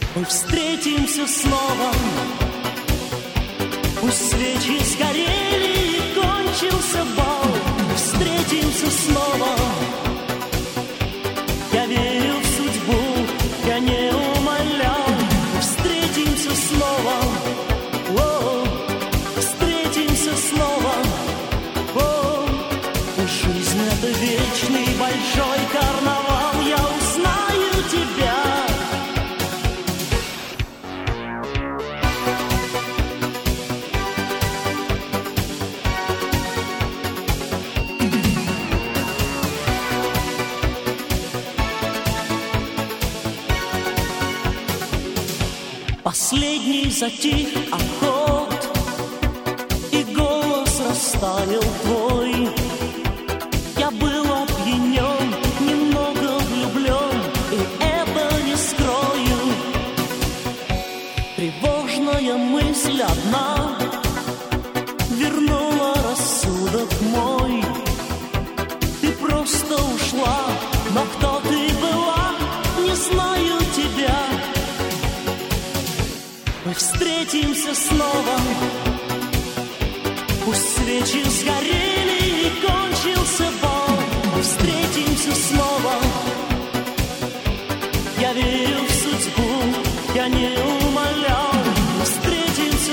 Мы встретимся снова. Пусть свечи сгорели и кончился бал. Встретимся снова. Я верю в судьбу, я не умолял. Встретимся снова. О, встретимся снова. О, жизнь — это вечный большой карнавал. Я узнаю тебя. Последний затих аккорд, и голос растаял твой. Я был опьянен, немного влюблен, и это не скрою. Тревожная мысль одна вернула рассудок мой. Ты просто ушла, но кто ты была, не знаю тебя. Мы встретимся снова. Пусть свечи сгорели и кончился бал. Мы встретимся снова.